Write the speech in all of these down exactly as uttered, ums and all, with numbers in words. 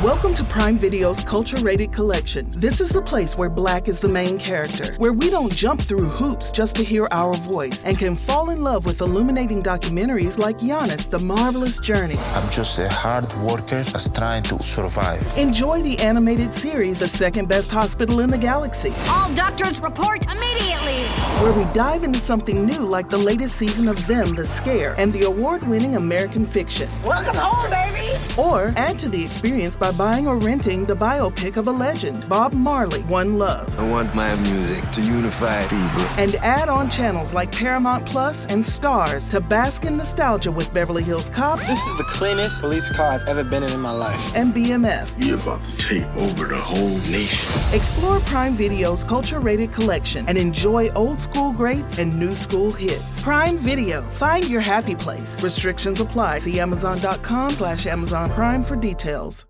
Welcome to Prime Video's Culture-Rated Collection. This is the place where Black is the main character, where we don't jump through hoops just to hear our voice, and can fall in love with illuminating documentaries like Giannis, The Marvelous Journey. I'm just a hard worker that's trying to survive. Enjoy the animated series, The Second Best Hospital in the Galaxy. All doctors report immediately! Where we dive into something new like the latest season of Them, The Scare, and the award-winning American Fiction. Welcome home, baby! Or add to the experience by buying or renting the biopic of a legend, Bob Marley, One Love. I want my music to unify people. And add on channels like Paramount Plus and Stars to bask in nostalgia with Beverly Hills Cop. This is the cleanest police car I've ever been in in my life. And B M F. We're about to take over the whole nation. Explore Prime Video's Culture-Rated Collection and enjoy old school greats and new school hits. Prime Video. Find your happy place. Restrictions apply. See Amazon.com slash Amazon Prime for details.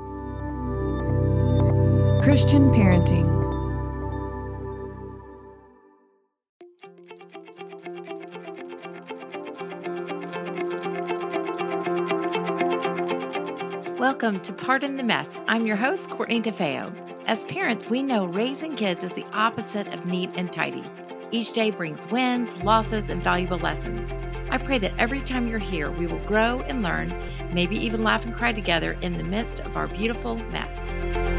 Christian parenting. Welcome to Pardon the Mess. I'm your host, Courtney DeFeo. As parents, we know raising kids is the opposite of neat and tidy. Each day brings wins, losses, and valuable lessons. I pray that every time you're here, we will grow and learn, maybe even laugh and cry together in the midst of our beautiful mess.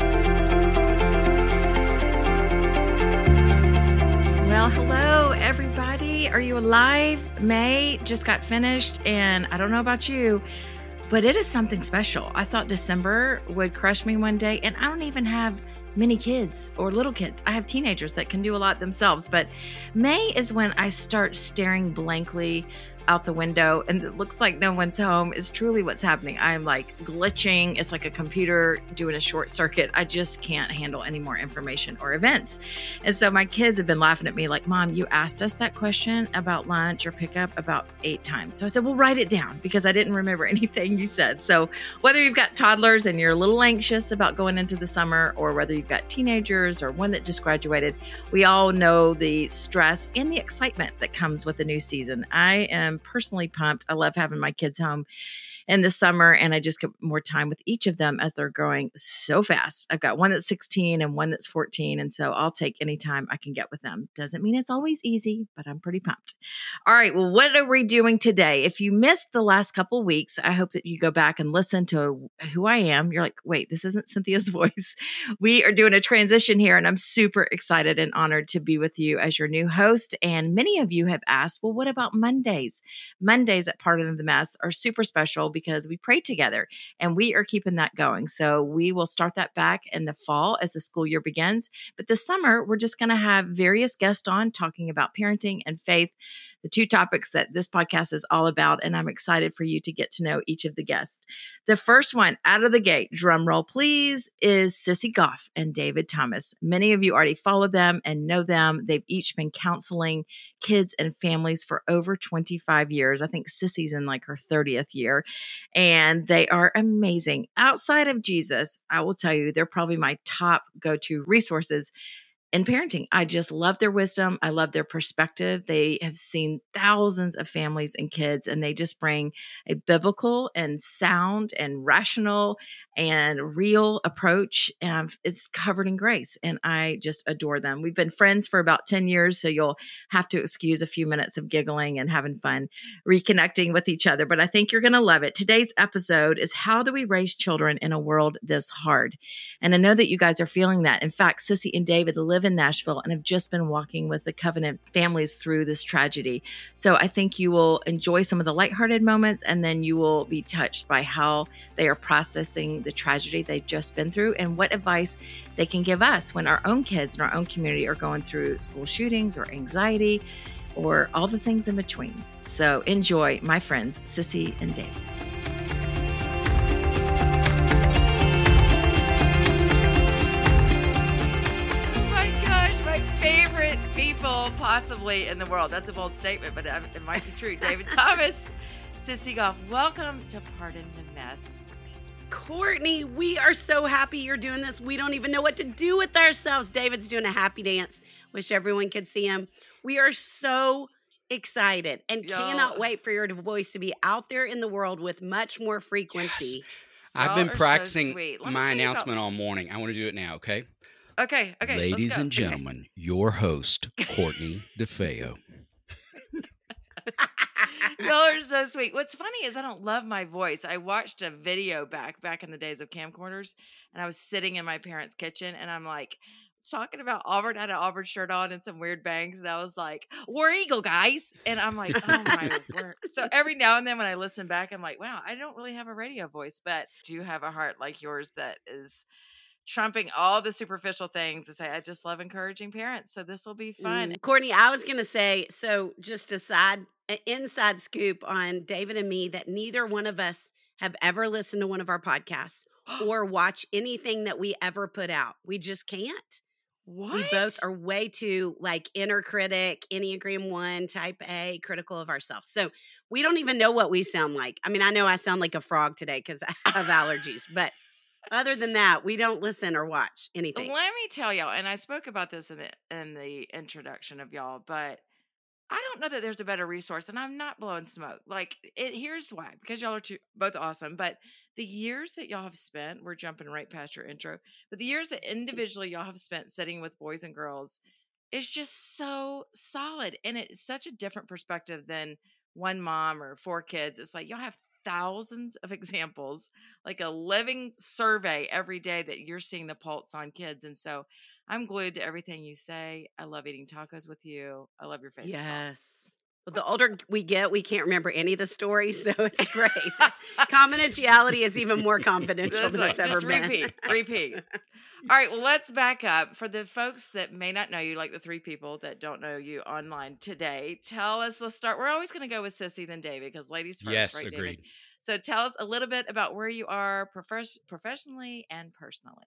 Well, hello, everybody. Are you alive? May just got finished, and I don't know about you, but it is something special. I thought December would crush me one day, and I don't even have many kids or little kids. I have teenagers that can do a lot themselves, but May is when I start staring blankly out the window and it looks like no one's home is truly what's happening. I'm like glitching. It's like a computer doing a short circuit. I just can't handle any more information or events. And so my kids have been laughing at me like, Mom, you asked us that question about lunch or pickup about eight times. So I said, well, write it down because I didn't remember anything you said. So whether you've got toddlers and you're a little anxious about going into the summer, or whether you've got teenagers or one that just graduated, we all know the stress and the excitement that comes with the new season. I am personally pumped. I love having my kids home in the summer, and I just get more time with each of them as they're growing so fast. I've got one that's sixteen and one that's fourteen, and so I'll take any time I can get with them. Doesn't mean it's always easy, but I'm pretty pumped. All right, well, what are we doing today? If you missed the last couple of weeks, I hope that you go back and listen to who I am. You're like, wait, this isn't Cynthia's voice. We are doing a transition here, and I'm super excited and honored to be with you as your new host. And many of you have asked, well, what about Mondays? Mondays at Pardon the Mess are super special because we pray together, and we are keeping that going. So we will start that back in the fall as the school year begins. But this summer, we're just going to have various guests on talking about parenting and faith, the two topics that this podcast is all about. And I'm excited for you to get to know each of the guests. The first one out of the gate, drum roll please, is Sissy Goff and David Thomas. Many of you already follow them and know them. They've each been counseling kids and families for over twenty-five years. I think Sissy's in like her thirtieth year, and they are amazing. Outside of Jesus, I will tell you, they're probably my top go-to resources in parenting. I just love their wisdom. I love their perspective. They have seen thousands of families and kids, and they just bring a biblical and sound and rational and real approach. And it's covered in grace, and I just adore them. We've been friends for about ten years, so you'll have to excuse a few minutes of giggling and having fun reconnecting with each other, but I think you're going to love it. Today's episode is how do we raise children in a world this hard? And I know that you guys are feeling that. In fact, Sissy and David live in Nashville and have just been walking with the Covenant families through this tragedy. So I think you will enjoy some of the lighthearted moments, and then you will be touched by how they are processing the tragedy they've just been through and what advice they can give us when our own kids in our own community are going through school shootings or anxiety or all the things in between. So enjoy, my friends, Sissy and Dave. Favorite people possibly in the world. That's a bold statement, but it might be true. David Thomas, Sissy Goff, welcome to Pardon the Mess. Courtney, we are so happy you're doing this. We don't even know what to do with ourselves. David's doing a happy dance. Wish everyone could see him. We are so excited and Yo. cannot wait for your voice to be out there in the world with much more frequency. Yes. I've Y'all been are so practicing sweet. Let me my tell you about- announcement all morning. I want to do it now, okay? Okay, okay. let's Ladies go. and gentlemen, your host, Courtney DeFeo. Y'all are so sweet. What's funny is I don't love my voice. I watched a video back back in the days of camcorders, and I was sitting in my parents' kitchen, and I'm like talking about Auburn, had an Auburn shirt on and some weird bangs, and I was like, "War Eagle, guys!" And I'm like, "Oh my word!" So every now and then when I listen back, I'm like, "Wow, I don't really have a radio voice, but do you have a heart like yours that is trumping all the superficial things to say, I just love encouraging parents. So this will be fun." Mm, Courtney, I was going to say, so just a side, an inside scoop on David and me that neither one of us have ever listened to one of our podcasts or watch anything that we ever put out. We just can't. What? We both are way too like inner critic, Enneagram one, type A, critical of ourselves. So we don't even know what we sound like. I mean, I know I sound like a frog today because I have allergies, but other than that, we don't listen or watch anything. Let me tell y'all, and I spoke about this in the in the introduction of y'all, but I don't know that there's a better resource, and I'm not blowing smoke. Like, it, here's why, because y'all are two, both awesome, but the years that y'all have spent, we're jumping right past your intro, but the years that individually y'all have spent sitting with boys and girls is just so solid, and it's such a different perspective than one mom or four kids. It's like y'all have thousands of examples, like a living survey every day that you're seeing the pulse on kids. And so I'm glued to everything you say. I love eating tacos with you. I love your face. Yes. Well, the older we get, we can't remember any of the stories, so it's great. Confidentiality is even more confidential That's than right. it's ever Just been. repeat, repeat. All right, well, let's back up. For the folks that may not know you, like the three people that don't know you online today, tell us, let's start. We're always going to go with Sissy, then David, because ladies first, Yes, right, agreed. David? So tell us a little bit about where you are profes- professionally and personally.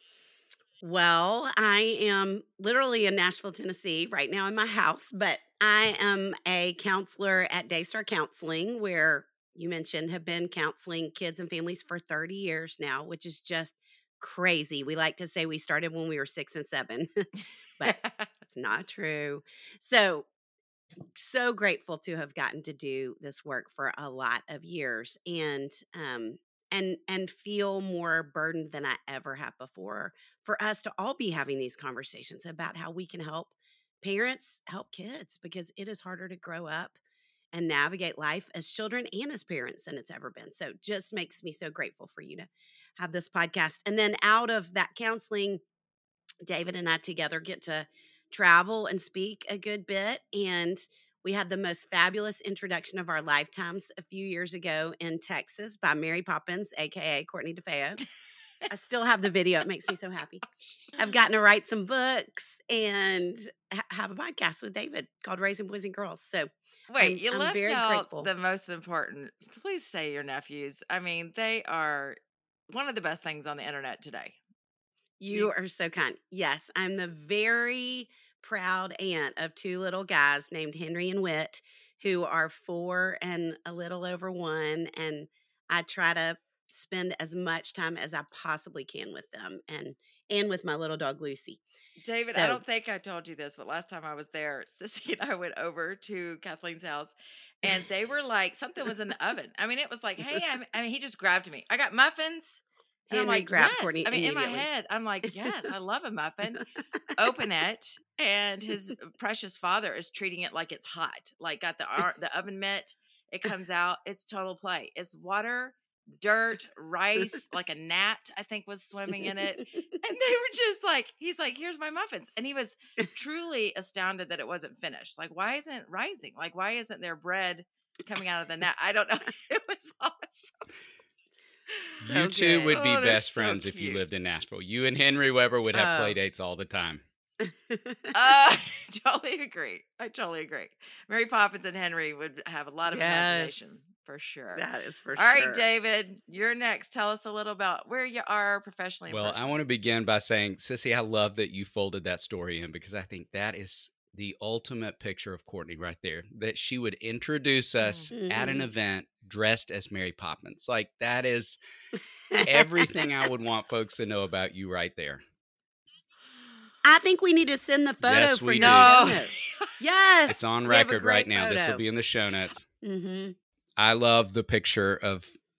Well, I am literally in Nashville, Tennessee right now in my house, but I am a counselor at Daystar Counseling, where you mentioned have been counseling kids and families for thirty years now, which is just crazy. We like to say we started when we were six and seven, but it's not true. So, so grateful to have gotten to do this work for a lot of years and, um, and, and feel more burdened than I ever have before for us to all be having these conversations about how we can help parents help kids, because it is harder to grow up and navigate life as children and as parents than it's ever been. So just makes me so grateful for you to have this podcast. And then out of that counseling, David and I together get to travel and speak a good bit. And we had the most fabulous introduction of our lifetimes a few years ago in Texas by Mary Poppins, A K A Courtney DeFeo. I still have the video. It makes me so happy. I've gotten to write some books and ha- have a podcast with David called Raising Boys and Girls. So Wait, I'm, you I'm left very out grateful. the most important. Please say your nephews. I mean, they are one of the best things on the internet today. You are so kind. Yes, I'm the very proud aunt of two little guys named Henry and Whit, who are four and a little over one. And I try to spend as much time as I possibly can with them and and with my little dog Lucy. David, So- I don't think I told you this, but last time I was there, Sissy and I went over to Kathleen's house, and they were like, something was in the oven. I mean, it was like, hey, I'm, I mean, he just grabbed me. I got muffins. And I'm Henry like, grabbed yes. Courtney I mean, in my immediately. head, I'm like, yes, I love a muffin. Open it, and his precious father is treating it like it's hot. Like got the ar- the oven mitt. It comes out. It's total play. It's water, dirt, rice, like a gnat, I think, was swimming in it. And they were just like, he's like, here's my muffins. And he was truly astounded that it wasn't finished. Like, why isn't it rising? Like, why isn't there bread coming out of the gnat? I don't know. It was awesome. So you two good. would be Oh, they're best so friends if you cute. lived in Nashville. You and Henry Weber would have Oh. play dates all the time. Uh, I totally agree. I totally agree. Mary Poppins and Henry would have a lot of Yes. imagination for sure. That is for All sure. right, David, you're next. Tell us a little about where you are professionally. and Well, I personally. want to begin by saying, Sissy, I love that you folded that story in, because I think that is the ultimate picture of Courtney right there, that she would introduce us at an Mhm. event dressed as Mary Poppins. Like, that is everything I would want folks to know about you right there. I think we need to send the photo Yes, for we the do. show No. notes. Yes. It's on we have a record right great now. This will photo. be in the show notes. Mm-hmm. I love the picture of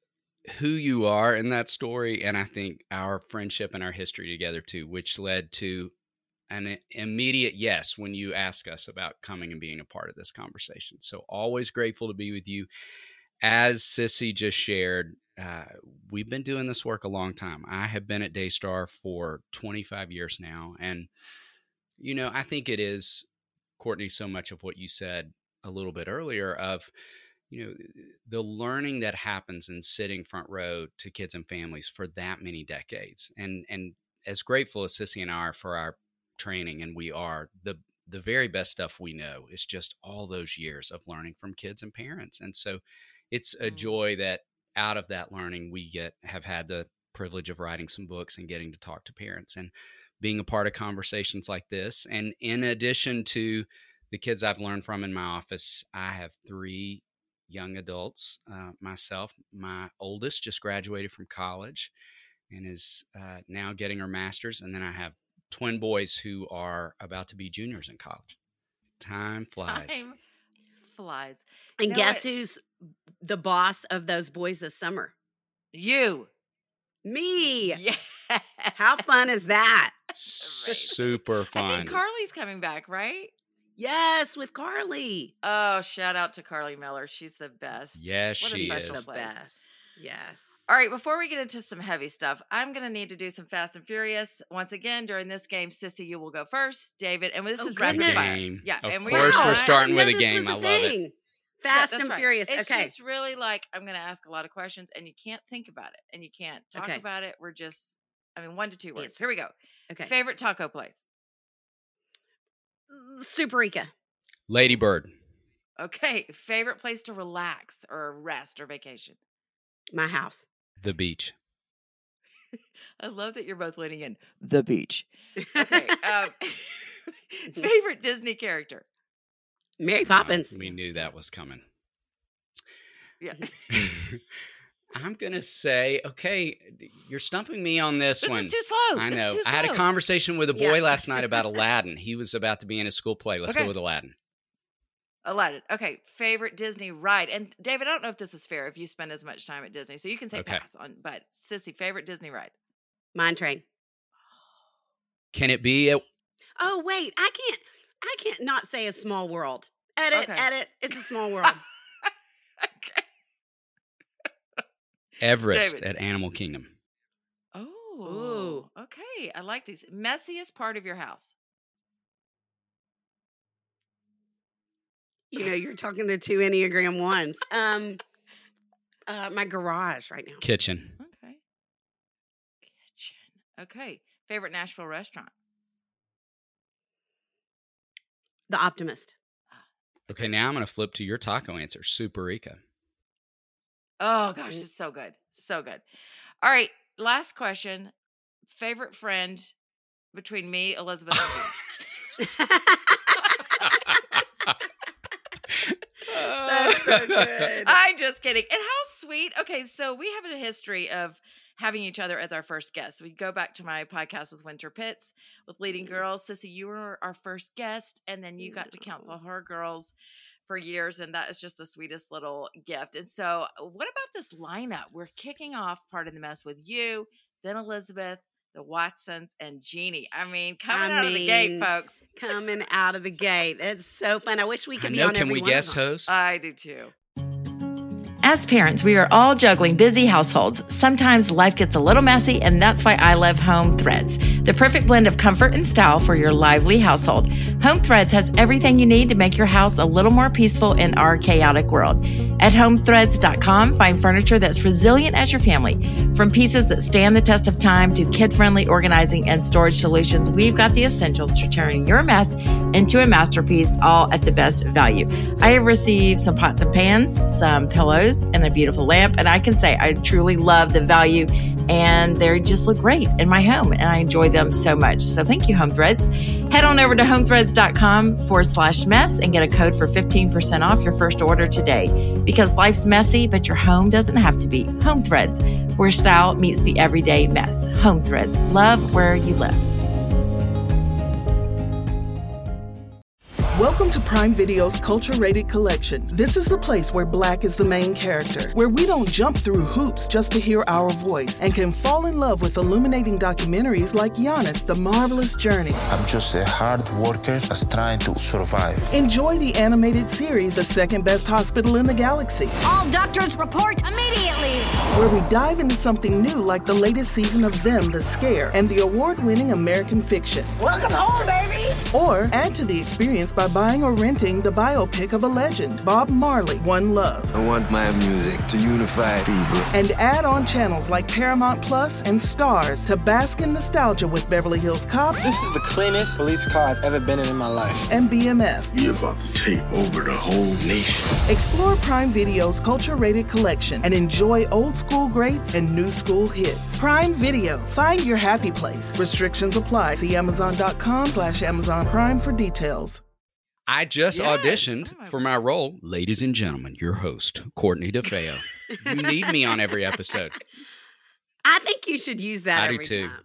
who you are in that story, and I think our friendship and our history together too, which led to an immediate yes when you ask us about coming and being a part of this conversation. So always grateful to be with you. As Sissy just shared, uh, we've been doing this work a long time. I have been at Daystar for twenty-five years now. And, you know, I think it is, Courtney, so much of what you said a little bit earlier of, you know, the learning that happens in sitting front row to kids and families for that many decades. And, and as grateful as Sissy and I are for our training, and we are, the the very best stuff we know is just all those years of learning from kids and parents. And so it's a joy that out of that learning, we get have had the privilege of writing some books and getting to talk to parents and being a part of conversations like this. And in addition to the kids I've learned from in my office, I have three young adults uh, myself. My oldest just graduated from college and is uh, now getting her master's. And then I have twin boys who are about to be juniors in college. Time flies. Time flies. And you know guess what? who's the boss of those boys this summer? You. Me. Yeah. How fun is that? Super fun. I think Carly's coming back, right? Yes, with Carly. Oh, shout out to Carly Miller. She's the best. Yes, what a she special is. The place. best. Yes. All right, before we get into some heavy stuff, I'm going to need to do some Fast and Furious. Once again, during this game, Sissy, you will go first. David, and this Oh, is rapid goodness. fire. Game. Yeah, Of and we course are we're not- starting I with a didn't know game. this I was love it. thing. Yeah, Fast that's and right. Furious. It's okay. just really like, I'm going to ask a lot of questions, and you can't think about it, and you can't talk Okay. about it. We're just, I mean, one to two words. Answer. Here we go. Okay. Favorite taco place? Superica. Lady Bird. Okay. Favorite place to relax or rest or vacation? My house. The beach. I love that you're both leaning in. The beach. Okay. um, favorite Disney character? Mary Poppins. Uh, we knew that was coming. Yeah. I'm going to say, okay, you're stumping me on this, This one. is too slow. I This know. is too I had a slow. conversation with a boy Yeah. last night about Aladdin. He was about to be in a school play. Let's Okay. go with Aladdin. Aladdin. Okay. Favorite Disney ride. And David, I don't know if this is fair if you spend as much time at Disney. So you can say Okay. pass on, but Sissy, favorite Disney ride. Mine Train. Can it be a Oh, wait. I can't. I can't not say a small world. Edit, Okay. edit. It's a small world. Okay. Everest David. at Animal Kingdom? Oh. Okay. I like these. Messiest part of your house. You know, you're talking to two Enneagram ones. Um, uh, my garage right now. Kitchen. Okay. Kitchen. Okay. Favorite Nashville restaurant. The Optimist. Okay, now I'm going to flip to your taco answer. Superica. Oh gosh, it's so good. So good. All right. Last question. Favorite friend between me, Elizabeth, and Gina. That's so good. I'm just kidding. And how sweet. Okay, so we have a history of having each other as our first guest. We go back to my podcast with Winter Pitts with Leading Girls. Sissy, you were our first guest, and then you got to counsel her girls for years, and that is just the sweetest little gift. And so what about this lineup? We're kicking off Part of the Mess with you, then Elizabeth, the Watsons, and Jeannie. I mean, coming I out of the gate, mean, folks. Coming out of the gate. It's so fun. I wish we I could be know. on Can every we one of guest them. host? I do too. As parents, we are all juggling busy households. Sometimes life gets a little messy, and that's why I love Home Threads, the perfect blend of comfort and style for your lively household. Home Threads has everything you need to make your house a little more peaceful in our chaotic world. At home threads dot com, find furniture that's resilient as your family. From pieces that stand the test of time to kid-friendly organizing and storage solutions, we've got the essentials to turn your mess into a masterpiece, all at the best value. I have received some pots and pans, some pillows, and a beautiful lamp, and I can say I truly love the value, and they just look great in my home, and I enjoy them so much. So thank you, Home Threads. Head on over to home threads dot com forward slash mess and get a code for fifteen percent off your first order today. Because life's messy, but your home doesn't have to be. Home Threads, where style meets the everyday mess. Home Threads, love where you live. Welcome to Prime Video's culture-rated collection. This is the place where Black is the main character, where we don't jump through hoops just to hear our voice, and can fall in love with illuminating documentaries like Giannis, The Marvelous Journey. I'm just a hard worker that's trying to survive. Enjoy the animated series, The Second Best Hospital in the Galaxy. All doctors report immediately. Where we dive into something new like the latest season of Them, The Scare, and the award-winning American Fiction. Welcome home, baby. Or add to the experience by buying or renting the biopic of a legend, Bob Marley, One Love. I want my music to unify people. And add on channels like Paramount Plus and Stars to bask in nostalgia with Beverly Hills Cop. This is the cleanest police car I've ever been in in my life. And B M F. We're about to take over the whole nation. Explore Prime Video's culture-rated collection and enjoy old school greats and new school hits. Prime Video. Find your happy place. Restrictions apply. See Amazon.com slash Amazon Prime for details. I just Yes. auditioned Oh my for my role. Ladies and gentlemen, your host, Courtney DeFeo. You need me on every episode. I think you should use that I do every too. time.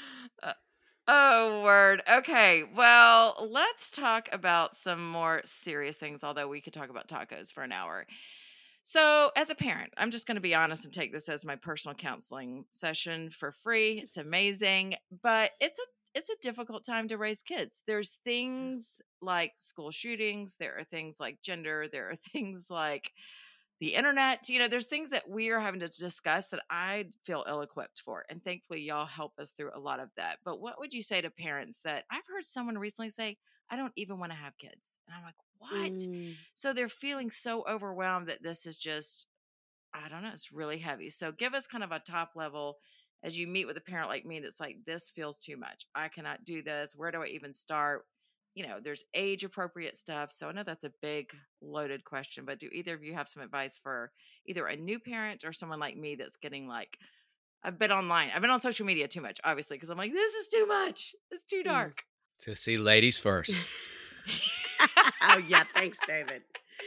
Oh, word. Okay. Well, let's talk about some more serious things, although we could talk about tacos for an hour. So, as a parent, I'm just going to be honest and take this as my personal counseling session for free. It's amazing, but it's a it's a difficult time to raise kids. There's things like school shootings, there are things like gender, there are things like the internet. You know, there's things that we are having to discuss that I feel ill-equipped for. And thankfully, y'all help us through a lot of that. But what would you say to parents that I've heard someone recently say, I don't even want to have kids? And I'm like, what? Mm. So they're feeling so overwhelmed that this is just, I don't know, it's really heavy. So give us kind of a top level as you meet with a parent like me that's like, this feels too much. I cannot do this. Where do I even start? You know, there's age appropriate stuff. So I know that's a big loaded question, but do either of you have some advice for either a new parent or someone like me that's getting like, I've been online, I've been on social media too much, obviously, because I'm like, this is too much. It's too dark. To see ladies first. Oh, yeah. Thanks, David.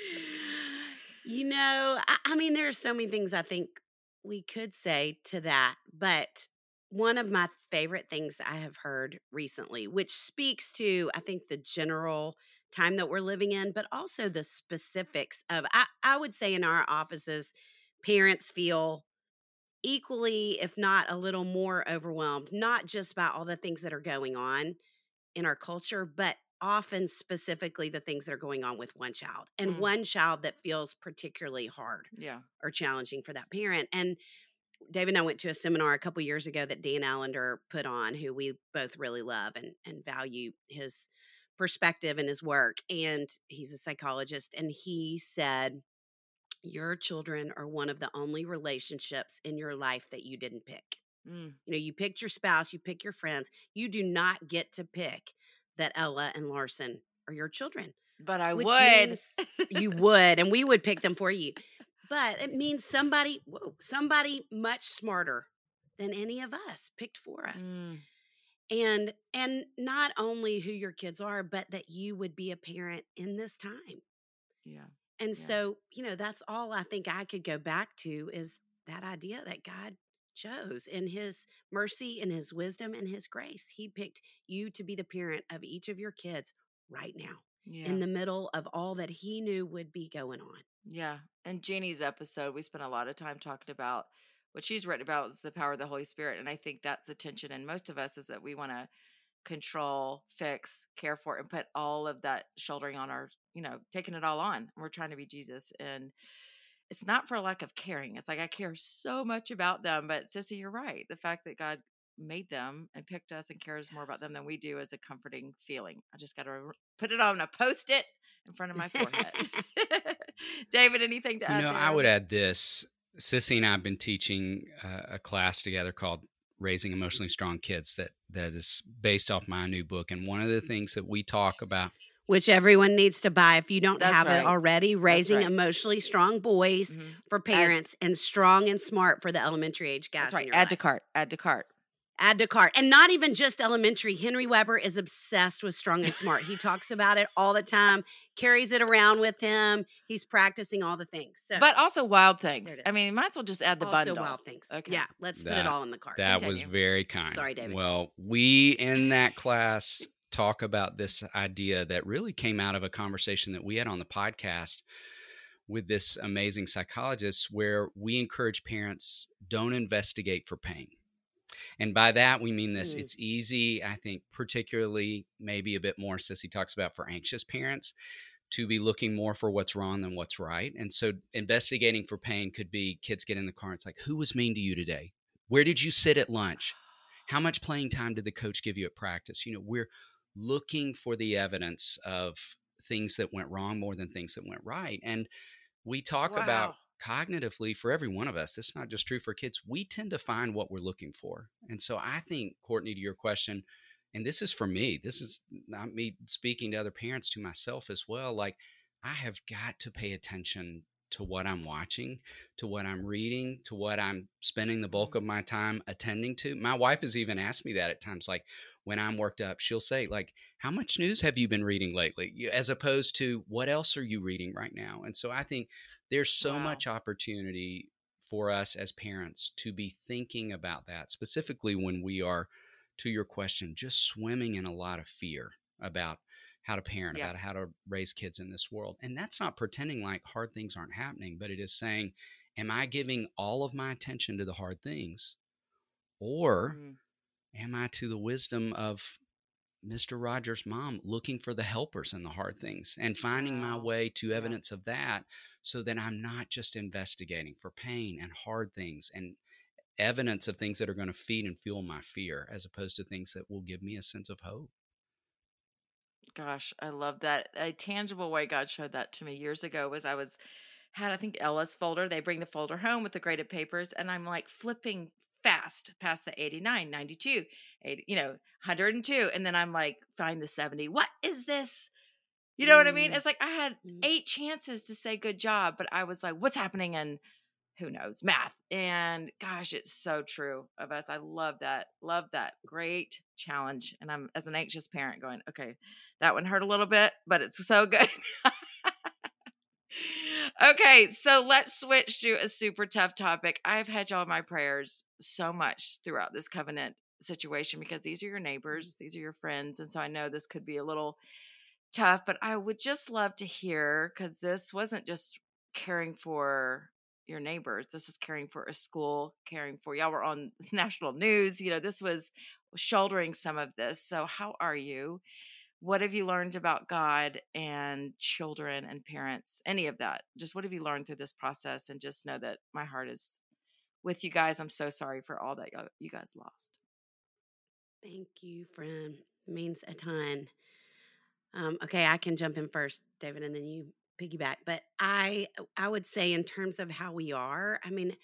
You know, I, I mean, there are so many things I think we could say to that, but one of my favorite things I have heard recently, which speaks to, I think, the general time that we're living in, but also the specifics of, I, I would say in our offices, parents feel equally, if not a little more overwhelmed, not just by all the things that are going on in our culture, but often specifically the things that are going on with one child and Mm. one child that feels particularly hard Yeah. or challenging for that parent. And David and I went to a seminar a couple years ago that Dan Allender put on, who we both really love and, and value his perspective and his work. And he's a psychologist. And he said, your children are one of the only relationships in your life that you didn't pick. Mm. You know, you picked your spouse, you pick your friends. You do not get to pick that Ella and Larson are your children. But I Which would. means you would, and we would pick them for you. But it means somebody, whoa, somebody much smarter than any of us picked for us. Mm. And and not only who your kids are, but that you would be a parent in this time. Yeah. And Yeah. so, you know, that's all I think I could go back to is that idea that God chose in his mercy and his wisdom and his grace. He picked you to be the parent of each of your kids right now Yeah. in the middle of all that he knew would be going on. Yeah. And Jeannie's episode, we spent a lot of time talking about what she's written about is the power of the Holy Spirit. And I think that's the tension in most of us is that we want to control, fix, care for, and put all of that shouldering on our, you know, taking it all on. We're trying to be Jesus. And it's not for lack of caring. It's like, I care so much about them, but Sissy, you're right. The fact that God made them and picked us and cares more about them than we do is a comforting feeling. I just got to put it on a post-it in front of my forehead. David, anything to add? You know, there? I would add this. Sissy and I have been teaching uh, a class together called Raising Emotionally Strong Kids that that is based off my new book. And one of the things that we talk about, Which everyone needs to buy if you don't That's have right. it already. Raising right. Emotionally Strong Boys Mhm. for parents and Strong and Smart for the elementary age guys. That's in right. your Add life. to cart. Add to cart. Add to cart. And not even just elementary. Henry Weber is obsessed with Strong and Smart. He talks about it all the time, carries it around with him. He's practicing all the things. So, But also wild There things. it I is. mean, might as well just add the also bundle. Wild Things. Okay. Yeah, let's put That- it all in the cart. that Continue. was very kind. Sorry, David. Well, we in that class talk about this idea that really came out of a conversation that we had on the podcast with this amazing psychologist, where we encourage parents, don't investigate for pain. And by that, we mean this. Mm. It's easy, I think, particularly maybe a bit more, Sissy talks about, for anxious parents, to be looking more for what's wrong than what's right. And so investigating for pain could be kids get in the car and it's like, who was mean to you today? Where did you sit at lunch? How much playing time did the coach give you at practice? You know, we're looking for the evidence of things that went wrong more than things that went right. And we talk Wow. about cognitively, for every one of us, this is not just true for kids, we tend to find what we're looking for. And so I think, Courtney, to your question, and this is for me, this is not me speaking to other parents, to myself as well. Like, I have got to pay attention to what I'm watching, to what I'm reading, to what I'm spending the bulk of my time attending to. My wife has even asked me that at times, like when I'm worked up, she'll say, like, how much news have you been reading lately? As opposed to, what else are you reading right now? And so I think there's so Wow. much opportunity for us as parents to be thinking about that, specifically when we are, to your question, just swimming in a lot of fear about how to parent, Yeah. about how to raise kids in this world. And that's not pretending like hard things aren't happening, but it is saying, am I giving all of my attention to the hard things? Or Mm. am I to the wisdom of Mister Rogers' mom, looking for the helpers in the hard things and finding my Wow. way to Yeah. evidence of that, so that I'm not just investigating for pain and hard things and evidence of things that are going to feed and fuel my fear, as opposed to things that will give me a sense of hope. Gosh, I love that. A tangible way God showed that to me years ago was I was had, I think, Ella's folder. They bring the folder home with the graded papers, and I'm like flipping fast past the eighty-nine, ninety-two, eighty, you know, one hundred two. And then I'm like, find the seventy. What is this? You know what I mean? Mm. It's like I had Mm. eight chances to say good job, but I was like, what's happening? And who knows, math. And gosh, it's so true of us. I love that. Love that. Great challenge. And I'm, as an anxious parent, going, okay, that one hurt a little bit, but it's so good. Okay, so let's switch to a super tough topic. I've had y'all in my prayers so much throughout this covenant situation, because these are your neighbors, these are your friends. And so I know this could be a little tough, but I would just love to hear, because this wasn't just caring for your neighbors. This was caring for a school, caring for, y'all were on national news. You know, this was shouldering some of this. So how are you? What have you learned about God and children and parents? Any of that? Just what have you learned through this process? And just know that my heart is with you guys. I'm so sorry for all that y'all- you guys lost. Thank you, friend. It means a ton. Um, okay, I can jump in first, David, and then you piggyback. But I, I would say, in terms of how we are, I mean,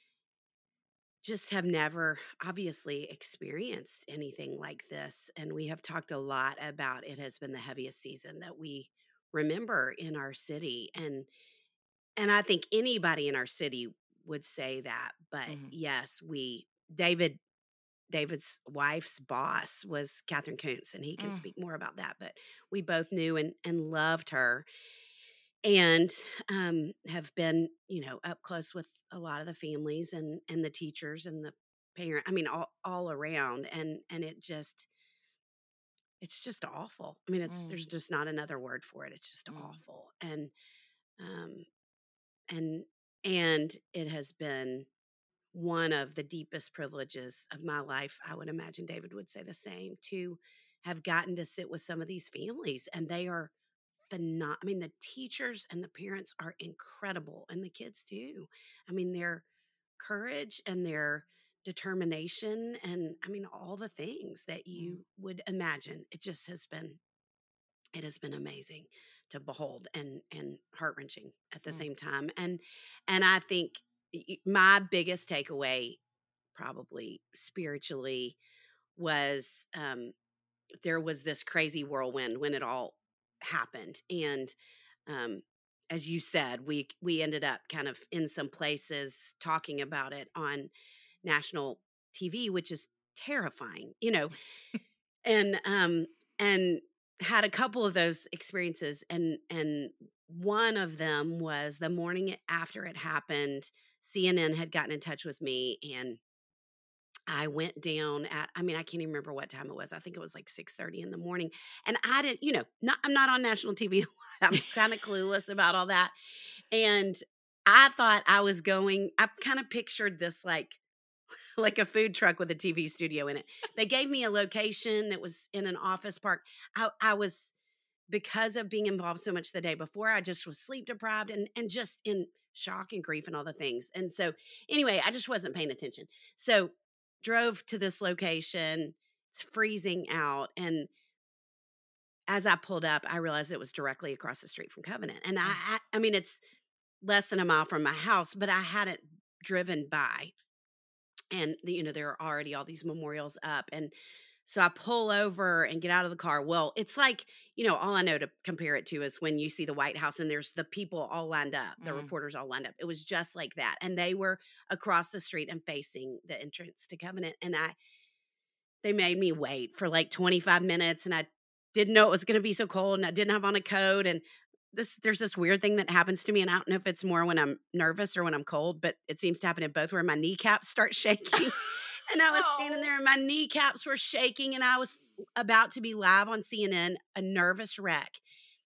just have never obviously experienced anything like this. And we have talked a lot about it has been the heaviest season that we remember in our city. And and I think anybody in our city would say that. But Mhm. yes, we David David's wife's boss was Catherine Kuntz, and he can Mm. speak more about that. But we both knew and and loved her, and um, have been, you know, up close with a lot of the families and and the teachers and the parent. I mean, all all around, and and it just it's just awful. I mean, it's Mm. there's just not another word for it. It's just Mm. awful, and um, and and it has been one of the deepest privileges of my life. I would imagine David would say the same, to have gotten to sit with some of these families, and they are phenomenal. I mean, the teachers and the parents are incredible, and the kids too. I mean, their courage and their determination, and I mean, all the things that you would imagine. It just has been, it has been amazing to behold, and and heart-wrenching at the Mm. same time. And and I think y- y- my biggest takeaway, probably spiritually, was um, there was this crazy whirlwind when it all happened. And um, as you said, we we ended up kind of in some places talking about it on national T V, which is terrifying, you know. And um and had a couple of those experiences, and and one of them was the morning after it happened. C N N had gotten in touch with me, and I went down at, I mean, I can't even remember what time it was. I think it was like six thirty in the morning. And I didn't, you know, not, I'm not on national T V. I'm kind of clueless about all that. And I thought I was going, I kind of pictured this like, like a food truck with a T V studio in it. They gave me a location that was in an office park. I, I was, because of being involved so much the day before, I just was sleep deprived and, and just in shock and grief and all the things. And so anyway, I just wasn't paying attention. So drove to this location. It's freezing out. And as I pulled up, I realized it was directly across the street from Covenant. And I, I, I mean, it's less than a mile from my house, but I hadn't driven by. And, you know, there are already all these memorials up. And so I pull over and get out of the car. Well, it's like, you know, all I know to compare it to is when you see the White House and there's the people all lined up, the mm. reporters all lined up. It was just like that. And they were across the street and facing the entrance to Covenant. And I, they made me wait for like twenty-five minutes. And I didn't know it was going to be so cold. And I didn't have on a coat. And this, there's this weird thing that happens to me. And I don't know if it's more when I'm nervous or when I'm cold, but it seems to happen in both, where my kneecaps start shaking. And I was standing there and my kneecaps were shaking, and I was about to be live on C N N, a nervous wreck.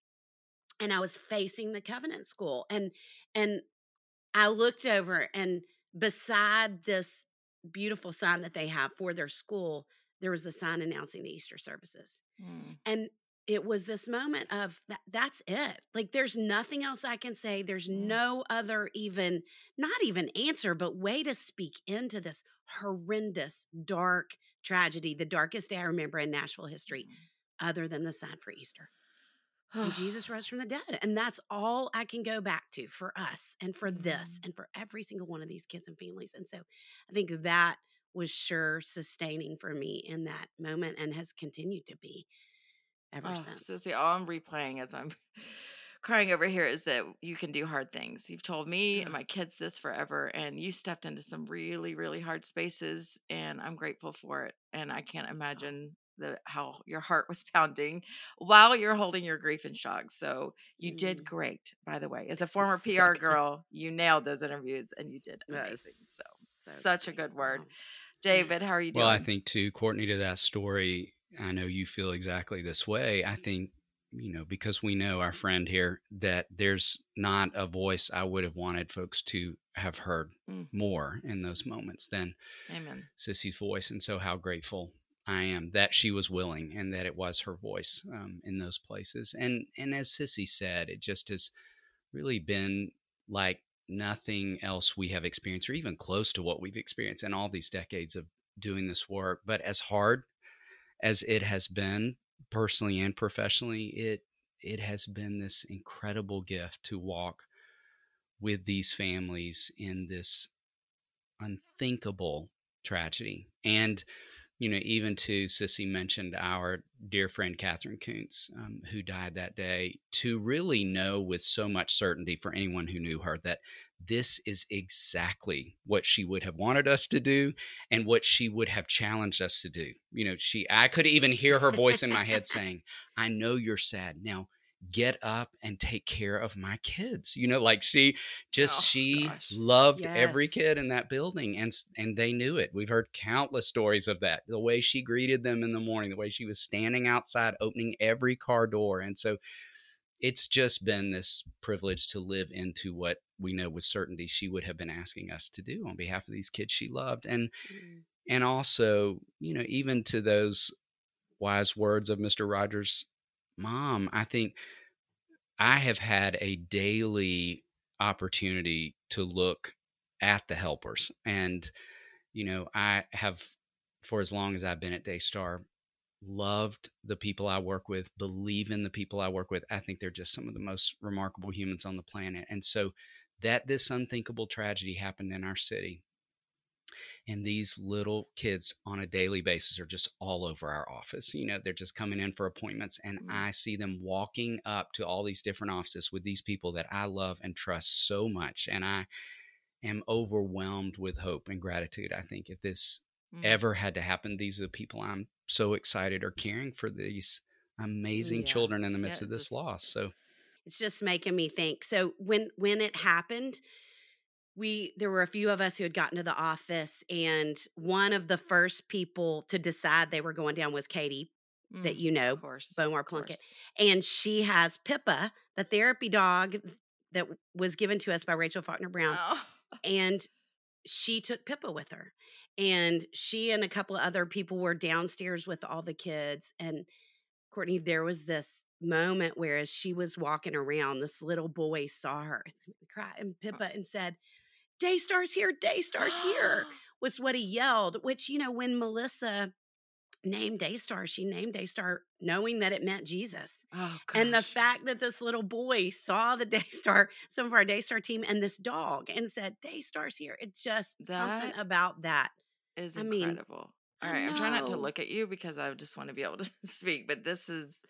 And I was facing the Covenant School. And, and I looked over, and beside this beautiful sign that they have for their school, there was the sign announcing the Easter services. Mm. And it was this moment of that, that's it. Like, there's nothing else I can say. There's mm. no other even, not even answer, but way to speak into this horrendous, dark tragedy, the darkest day I remember in Nashville history, other than the sign for Easter. And Jesus rose from the dead. And that's all I can go back to for us and for this and for every single one of these kids and families. And so I think that was sure sustaining for me in that moment, and has continued to be ever oh, since. So see, all I'm replaying as I'm crying over here is that you can do hard things. You've told me and my kids this forever, and you stepped into some really, really hard spaces, and I'm grateful for it. And I can't imagine the how your heart was pounding while you're holding your grief and shock. So you mm. did great, by the way. As a former P R so girl, you nailed those interviews, and you did amazing. So, so such great. a good word. Wow. David, how are you doing? Well, I think too, Courtney, to that story, I know you feel exactly this way. I think, you know, because we know our friend here, that there's not a voice I would have wanted folks to have heard mm. more in those moments than Amen. Sissy's voice. And so how grateful I am that she was willing and that it was her voice um, in those places. And, and as Sissy said, it just has really been like nothing else we have experienced, or even close to what we've experienced in all these decades of doing this work. But as hard as it has been, personally and professionally, it it has been this incredible gift to walk with these families in this unthinkable tragedy. And, you know, even to Sissy mentioned our dear friend Catherine Kuntz, um, who died that day, to really know with so much certainty for anyone who knew her that this is exactly what she would have wanted us to do and what she would have challenged us to do. You know, she, I could even hear her voice in my head saying, I know you're sad. Now get up and take care of my kids. You know, like she just, oh, she gosh. loved yes. every kid in that building, and, and they knew it. We've heard countless stories of that. The way she greeted them in the morning, the way she was standing outside, opening every car door. And so it's just been this privilege to live into what we know with certainty she would have been asking us to do on behalf of these kids she loved. And, mm. and also, you know, even to those wise words of Mister Rogers' mom, I think I have had a daily opportunity to look at the helpers. And, you know, I have, for as long as I've been at Daystar, loved the people I work with, believe in the people I work with. I think they're just some of the most remarkable humans on the planet. And so that this unthinkable tragedy happened in our city, and these little kids on a daily basis are just all over our office. You know, they're just coming in for appointments, and mm-hmm. I see them walking up to all these different offices with these people that I love and trust so much. And I am overwhelmed with hope and gratitude. I think if this mm-hmm. ever had to happen, these are the people I'm so excited are caring for these amazing yeah. children in the midst yeah, of this just, loss. So it's just making me think. So when, when it happened, we there were a few of us who had gotten to the office, and one of the first people to decide they were going down was Katie, Mm, that you know, of course, Beaumont of Plunkett. course. And she has Pippa, the therapy dog that was given to us by Rachel Faulkner Brown. Oh. And she took Pippa with her. And she and a couple of other people were downstairs with all the kids. And Courtney, there was this moment where as she was walking around, this little boy saw her and cried, and Pippa and said, "Daystar's here, Daystar's here," was what he yelled, which, you know, when Melissa named Daystar, she named Daystar knowing that it meant Jesus. Oh, And the gosh. fact that this little boy saw the Daystar, some of our Daystar team, and this dog and said, "Daystar's here." It's just something That about that. is I mean, incredible. All I right, I'm trying not to know. look at you because I just want to be able to speak, but this is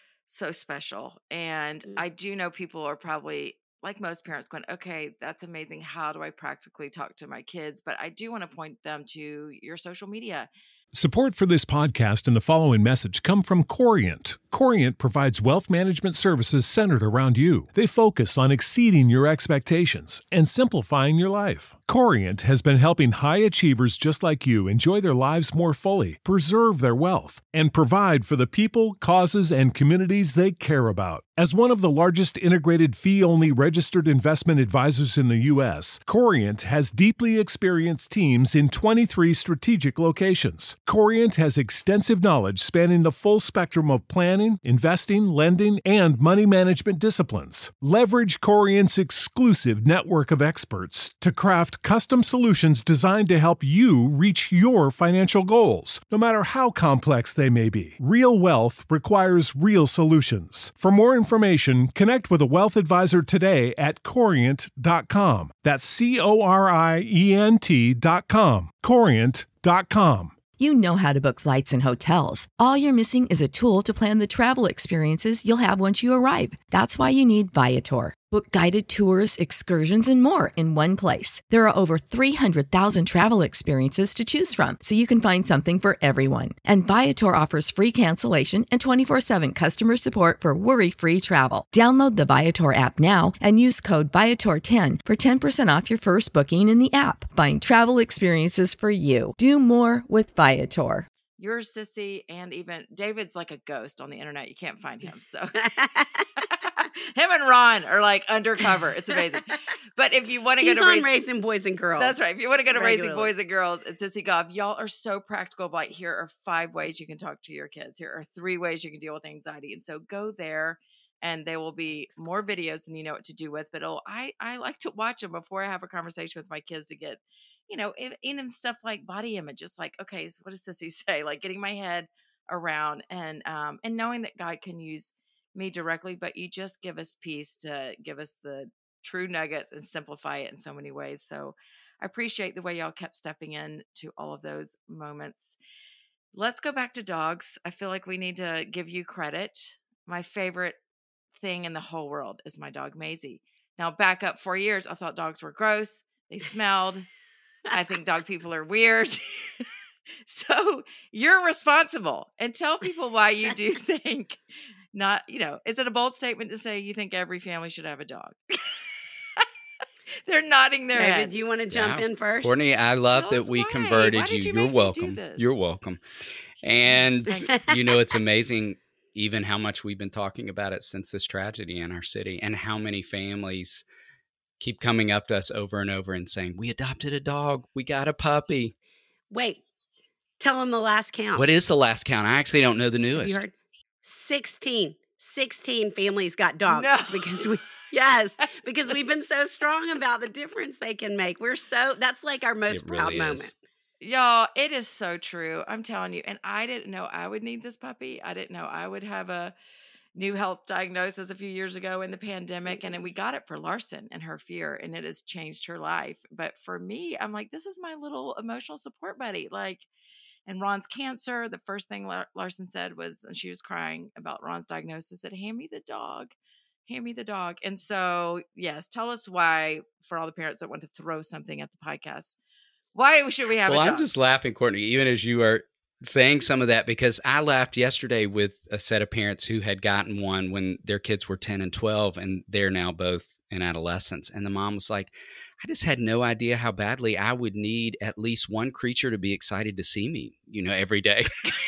so special. And Mm. I do know people are probably, like most parents, going, okay, that's amazing. How do I practically talk to my kids? But I do want to point them to your social media. Support for this podcast and the following message come from Corient. Corient provides wealth management services centered around you. They focus on exceeding your expectations and simplifying your life. Corient has been helping high achievers just like you enjoy their lives more fully, preserve their wealth, and provide for the people, causes, and communities they care about. As one of the largest integrated fee-only registered investment advisors in the U S, Corient has deeply experienced teams in twenty-three strategic locations. Corient has extensive knowledge spanning the full spectrum of planning, investing, lending, and money management disciplines. Leverage Corient's exclusive network of experts to craft custom solutions designed to help you reach your financial goals, no matter how complex they may be. Real wealth requires real solutions. For more information, connect with a wealth advisor today at corient dot com. That's C O R I E N T dot com. corient dot com. You know how to book flights and hotels. All you're missing is a tool to plan the travel experiences you'll have once you arrive. That's why you need Viator. Book guided tours, excursions, and more in one place. There are over three hundred thousand travel experiences to choose from, so you can find something for everyone. And Viator offers free cancellation and twenty-four seven customer support for worry-free travel. Download the Viator app now and use code Viator ten for ten percent off your first booking in the app. Find travel experiences for you. Do more with Viator. Your Sissy and even David's like a ghost on the internet. You can't find him. So him and Ron are like undercover. It's amazing. But if you want to go He's to on Raising, Raising Boys and Girls. that's right. If you want to go to Raising Regularly. Boys and Girls, it's Sissy Goff. Y'all are so practical. But here are five ways you can talk to your kids. Here are three ways you can deal with anxiety. And so go there, and there will be more videos than you know what to do with. But it'll, I I like to watch them before I have a conversation with my kids to get, you know, in, in stuff like body image. Just like, okay, so what does Sissy say? Like getting my head around and um and knowing that God can use me directly, but you just give us peace to give us the true nuggets and simplify it in so many ways. So I appreciate the way y'all kept stepping in to all of those moments. Let's go back to dogs. I feel like we need to give you credit. My favorite thing in the whole world is my dog Maisie. Now back up four years, I thought dogs were gross. They smelled. I think dog people are weird. So you're responsible, and tell people why you do think not, you know, is it a bold statement to say you think every family should have a dog? They're nodding their David, head. do you want to jump Yeah. in first? Courtney, I love Tell that us we why. converted Why did you. you You're make me do welcome. this? You're welcome. And you know, it's amazing even how much we've been talking about it since this tragedy in our city, and how many families keep coming up to us over and over and saying, "We adopted a dog. We got a puppy." Wait, tell them the last count. What is the last count? I actually don't know the Have newest. you heard? sixteen. sixteen families got dogs No. because we, yes, because we've been so strong about the difference they can make. We're so, that's like our most It proud really moment. is. Y'all, it is so true. I'm telling you. And I didn't know I would need this puppy. I didn't know I would have a new health diagnosis a few years ago in the pandemic. And then we got it for Larson and her fear, and it has changed her life. But for me, I'm like, this is my little emotional support buddy. Like, and Ron's cancer, the first thing Lar- Larson said was, and she was crying about Ron's diagnosis, said, hand me the dog. Hand me the dog. And so, yes, tell us why, for all the parents that want to throw something at the podcast, why should we have Well, a dog? I'm just laughing, Courtney, even as you are saying some of that, because I laughed yesterday with a set of parents who had gotten one when their kids were ten and twelve, and they're now both in adolescence. And the mom was like, I just had no idea how badly I would need at least one creature to be excited to see me, you know, every day.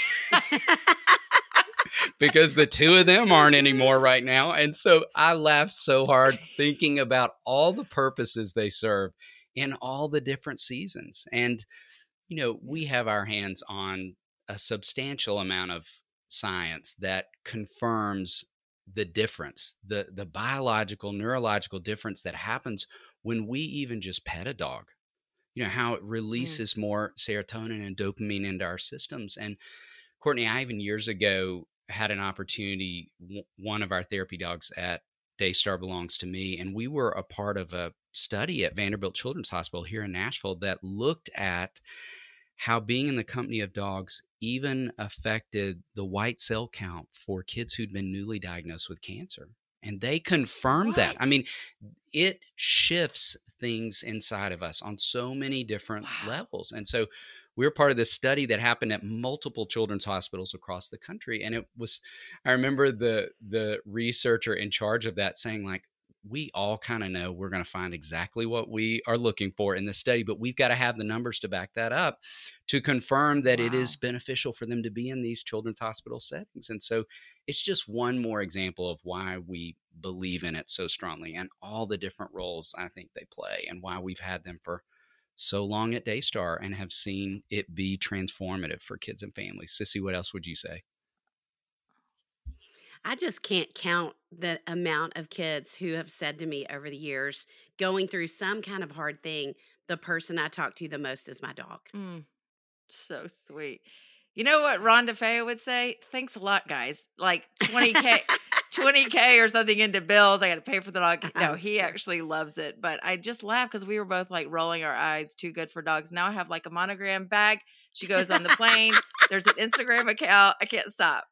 Because the two of them aren't anymore right now. And so I laughed so hard thinking about all the purposes they serve in all the different seasons. And, you know, we have our hands on a substantial amount of science that confirms the difference, the, the biological, neurological difference that happens when we even just pet a dog. You know, how it releases mm. more serotonin and dopamine into our systems. And Courtney, I even years ago had an opportunity, w- one of our therapy dogs at Daystar belongs to me, and we were a part of a study at Vanderbilt Children's Hospital here in Nashville that looked at how being in the company of dogs even affected the white cell count for kids who'd been newly diagnosed with cancer. And they confirmed what? that. I mean, it shifts things inside of us on so many different wow. levels. And so we're part of this study that happened at multiple children's hospitals across the country. And it was, I remember the the researcher in charge of that saying, like, we all kind of know we're going to find exactly what we are looking for in this study, but we've got to have the numbers to back that up to confirm that wow. it is beneficial for them to be in these children's hospital settings. And so it's just one more example of why we believe in it so strongly and all the different roles I think they play and why we've had them for so long at Daystar and have seen it be transformative for kids and families. Sissy, what else would you say? I just can't count the amount of kids who have said to me over the years, going through some kind of hard thing, the person I talk to the most is my dog. Mm, so sweet. You know what Ron DeFeo would say? Thanks a lot, guys. Like twenty K, twenty K or something into bills. I got to pay for the dog. No, he actually loves it. But I just laugh because we were both like rolling our eyes. Too good for dogs. Now I have like a monogram bag. She goes on the plane. There's an Instagram account. I can't stop.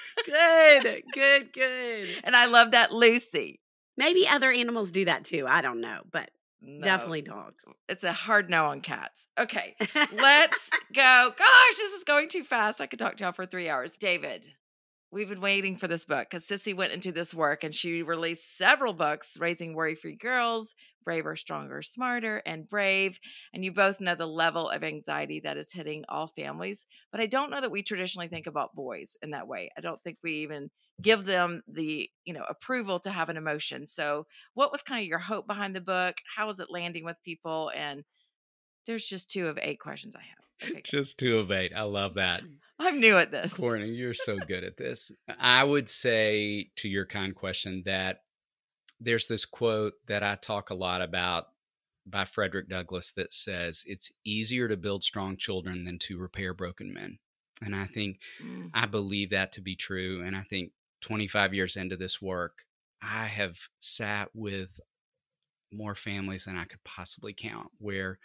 Good, good, good. And I love that Lucy. Maybe other animals do that too. I don't know, but no, definitely dogs. It's a hard no on cats. Okay, let's go. Gosh, this is going too fast. I could talk to y'all for three hours. David, we've been waiting for this book because Sissy went into this work and she released several books, Raising Worry-Free Girls, Braver, Stronger, Smarter, and Brave. And you both know the level of anxiety that is hitting all families. But I don't know that we traditionally think about boys in that way. I don't think we even give them the, you know, approval to have an emotion. So what was kind of your hope behind the book? How is it landing with people? And there's just two of eight questions I have. Okay, just two of eight. I love that. I'm new at this. Courtney, you're so good at this. I would say to your kind question that there's this quote that I talk a lot about by Frederick Douglass that says, it's easier to build strong children than to repair broken men. And I think, mm. I believe that to be true. And I think twenty-five years into this work, I have sat with more families than I could possibly count where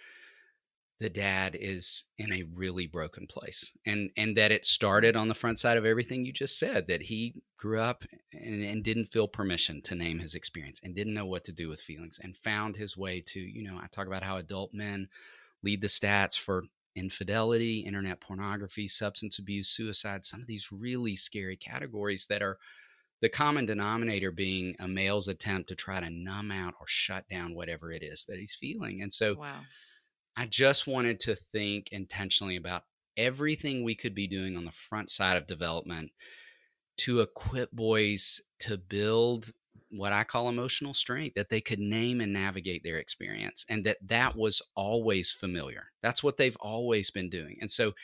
the dad is in a really broken place, and and that it started on the front side of everything you just said, that he grew up and, and didn't feel permission to name his experience and didn't know what to do with feelings and found his way to, you know, I talk about how adult men lead the stats for infidelity, internet pornography, substance abuse, suicide, some of these really scary categories that are the common denominator being a male's attempt to try to numb out or shut down whatever it is that he's feeling. And so wow. I just wanted to think intentionally about everything we could be doing on the front side of development to equip boys to build what I call emotional strength, that they could name and navigate their experience, and that that was always familiar. That's what they've always been doing. And so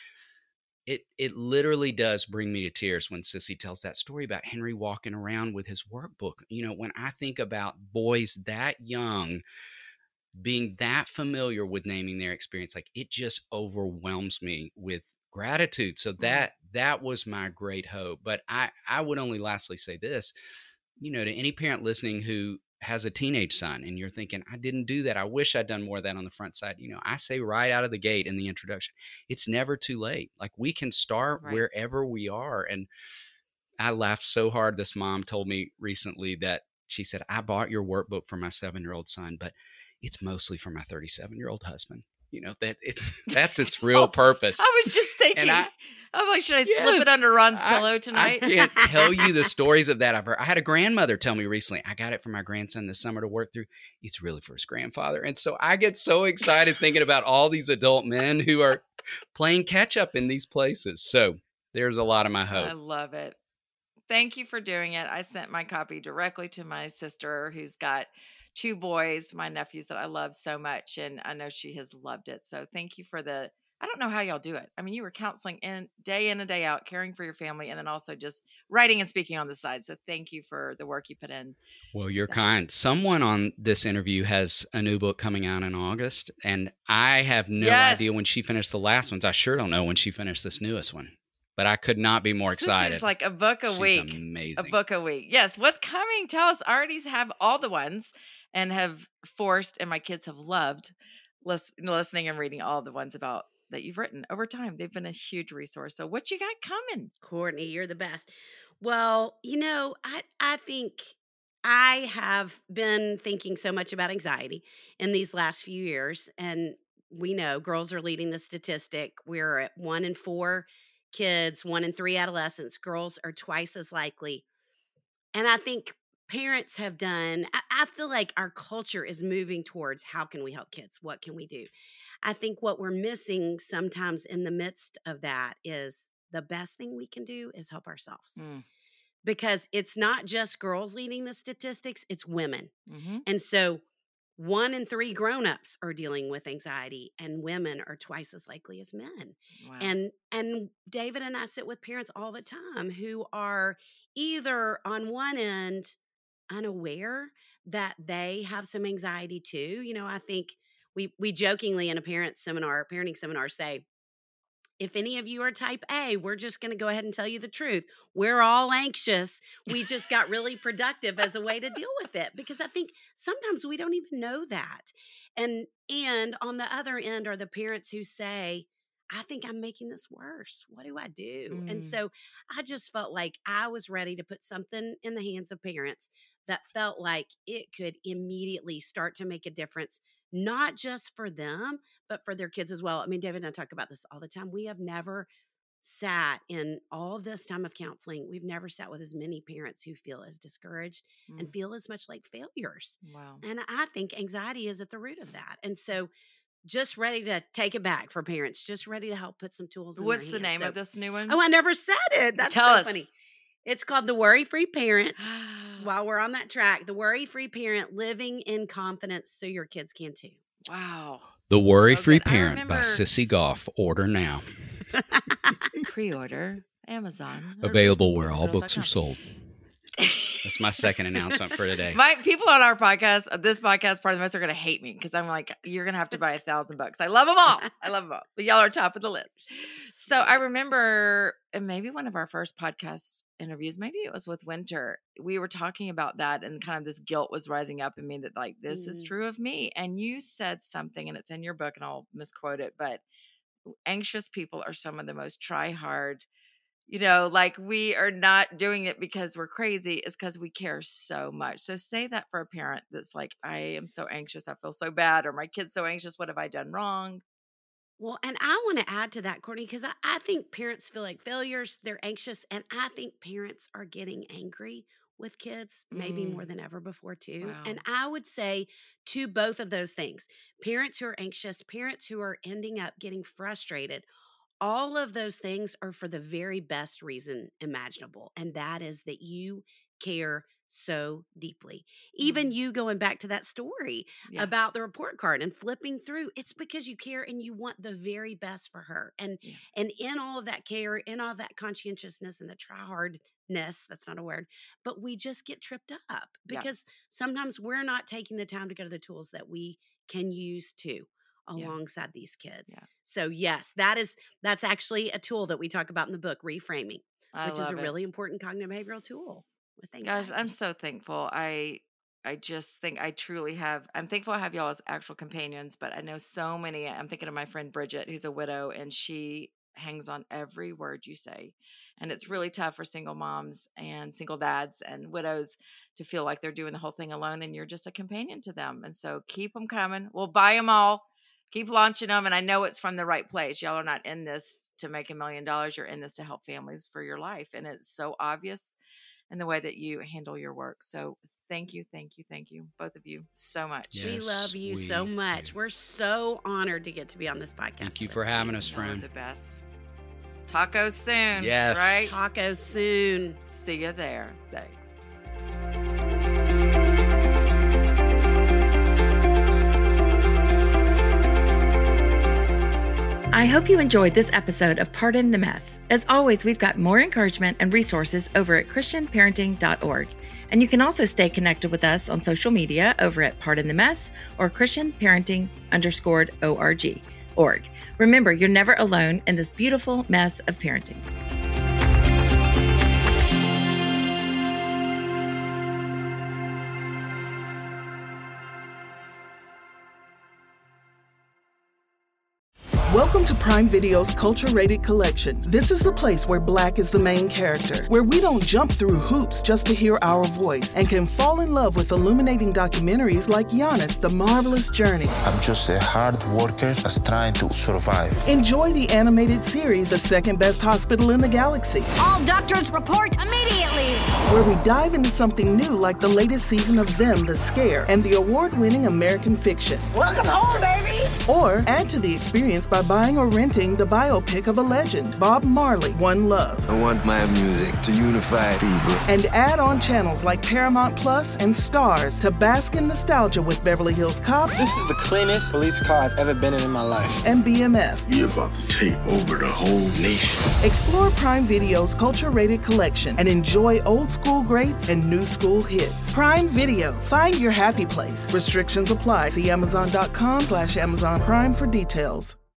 it it literally does bring me to tears when Sissy tells that story about Henry walking around with his workbook. You know, when I think about boys that young being that familiar with naming their experience, like it just overwhelms me with gratitude. So that that was my great hope. But I, I would only lastly say this, you know, to any parent listening who has a teenage son and you're thinking, I didn't do that. I wish I'd done more of that on the front side. You know, I say right out of the gate in the introduction, it's never too late. Like we can start right wherever we are. And I laughed so hard. This mom told me recently that she said, I bought your workbook for my seven-year-old son, but it's mostly for my thirty-seven-year-old husband. You know, that it, that's its real oh, purpose. I was just thinking. And I, I'm like, should I Yes. slip it under Ron's I- pillow tonight? I can't tell you the stories of that I've heard. I had a grandmother tell me recently, I got it for my grandson this summer to work through. It's really for his grandfather. And so I get so excited thinking about all these adult men who are playing catch up in these places. So there's a lot of my hope. I love it. Thank you for doing it. I sent my copy directly to my sister who's got two boys, my nephews that I love so much. And I know she has loved it. So thank you for the, I don't know how y'all do it. I mean, you were counseling in day in and day out, caring for your family, and then also just writing and speaking on the side. So thank you for the work you put in. Well, you're kind. Someone on this interview has a new book coming out in August, and I have no Yes. idea when she finished the last ones. I sure don't know when she finished this newest one, but I could not be more excited. This is like a book a She's week. amazing. A book a week. Yes. What's coming? Tell us. I already have all the ones and have forced, and my kids have loved lis- listening and reading all the ones about that you've written over time. They've been a huge resource. So what you got coming? Courtney, you're the best. Well, you know, I I think I have been thinking so much about anxiety in these last few years, and we know girls are leading the statistic. We're at one in four kids, one in three adolescents. Girls are twice as likely. And I think parents have done, I, I feel like our culture is moving towards how can we help kids? What can we do? I think what we're missing sometimes in the midst of that is the best thing we can do is help ourselves. Mm. Because it's not just girls leading the statistics, it's women. Mm-hmm. And so one in three grownups are dealing with anxiety, and women are twice as likely as men. Wow. And and David and I sit with parents all the time who are either on one end unaware that they have some anxiety too. You know, I think we we jokingly in a parent seminar, parenting seminar say, if any of you are type A, we're just going to go ahead and tell you the truth. We're all anxious. We just got really productive as a way to deal with it, because I think sometimes we don't even know that. And and on the other end are the parents who say, I think I'm making this worse. What do I do? Mm. And so I just felt like I was ready to put something in the hands of parents that felt like it could immediately start to make a difference, not just for them, but for their kids as well. I mean, David and I talk about this all the time. We have never sat in all of this time of counseling. We've never sat with as many parents who feel as discouraged Mm. and feel as much like failures. Wow. And I think anxiety is at the root of that. And so just ready to take it back for parents, just ready to help put some tools in What's their the hands. name So- of this new one? Oh, I never said it. That's Tell so us. funny. It's called The Worry-Free Parent. While we're on that track, The Worry-Free Parent, Living in Confidence so your kids can too. Wow. The Worry Free So good. I Parent by remember- Sissy Goff. Order now. Pre-order Amazon. or Available boys where and all girls books dot are com. sold. That's my second announcement for today. My people on our podcast, uh, this podcast, part of the most are going to hate me because I'm like, you're going to have to buy a thousand bucks. I love them all. I love them all. But y'all are top of the list. So I remember, and maybe one of our first podcast interviews, maybe it was with Winter. We were talking about that, and kind of this guilt was rising up in me that like, this is Mm. true of me. And you said something, and it's in your book, and I'll misquote it, but anxious people are some of the most try hard. You know, like we are not doing it because we're crazy. It's because we care so much. So say that for a parent that's like, I am so anxious. I feel so bad. Or my kid's so anxious. What have I done wrong? Well, and I want to add to that, Courtney, because I, I think parents feel like failures. They're anxious. And I think parents are getting angry with kids, maybe Mm. more than ever before, too. Wow. And I would say to both of those things, parents who are anxious, parents who are ending up getting frustrated, all of those things are for the very best reason imaginable. And that is that you care so deeply. Even Mm. you going back to that story Yeah. about the report card and flipping through, it's because you care and you want the very best for her. And Yeah. and in all of that care, in all that conscientiousness and the try hardness, that's not a word, but we just get tripped up Yeah. because sometimes we're not taking the time to go to the tools that we can use too alongside these kids. Yeah. So yes, that is that's actually a tool that we talk about in the book, reframing, I which is a love it. really important cognitive behavioral tool with Guys, anxiety. I'm so thankful. I I just think I truly have, I'm thankful I have y'all as actual companions, but I know so many. I'm thinking of my friend Bridget, who's a widow, and she hangs on every word you say. And it's really tough for single moms and single dads and widows to feel like they're doing the whole thing alone, and you're just a companion to them. And so keep them coming. We'll buy them all. Keep launching them. And I know it's from the right place. Y'all are not in this to make a million dollars. You're in this to help families for your life. And it's so obvious in the way that you handle your work. So thank you, thank you, thank you, both of you, so much. Yes, we love you we so much. Do. We're so honored to get to be on this podcast. Thank you for having us, friend. The best. Tacos soon. Yes. Right? Tacos soon. See you there. Thanks. I hope you enjoyed this episode of Pardon the Mess. As always, we've got more encouragement and resources over at christian parenting dot org. And you can also stay connected with us on social media over at Pardon the Mess or Christian Parenting underscored O-R-G. Org. Remember, you're never alone in this beautiful mess of parenting. Welcome to Prime Video's Culture Rated Collection. This is the place where Black is the main character, where we don't jump through hoops just to hear our voice, and can fall in love with illuminating documentaries like Giannis, The Marvelous Journey. I'm just a hard worker that's trying to survive. Enjoy the animated series, The Second Best Hospital in the Galaxy. All doctors report immediately. Where we dive into something new like the latest season of Them, The Scare, and the award-winning American Fiction. Welcome home, baby! Or add to the experience by buying or renting the biopic of a legend, Bob Marley, One Love. I want my music to unify people. And add on channels like Paramount Plus and Stars to bask in nostalgia with Beverly Hills Cop. This is the cleanest police car I've ever been in in my life. And B M F. You're about to take over the whole nation. Explore Prime Video's culture-rated collection and enjoy old school greats and new school hits. Prime Video. Find your happy place. Restrictions apply. See amazon dot com slash Amazon Prime for details.